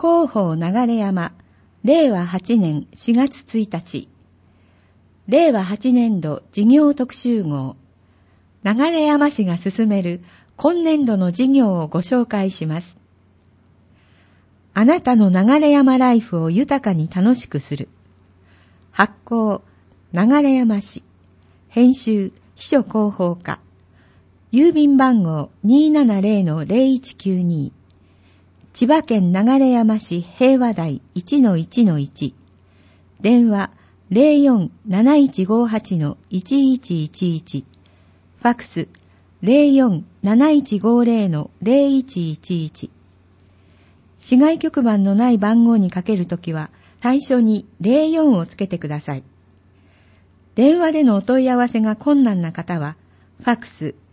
広報流山、令和8年4月1日、令和8年度事業特集号、流山市が進める今年度の事業をご紹介します。あなたの流山ライフを豊かに楽しくする。発行、流山市。編集、秘書広報課。郵便番号 270-0192。千葉県流山市平和台 1-1-1。電話 04-7158-1111。ファックス 04-7150-0111。市外局番のない番号にかけるときは、最初に04をつけてください。電話でのお問い合わせが困難な方は、ファックス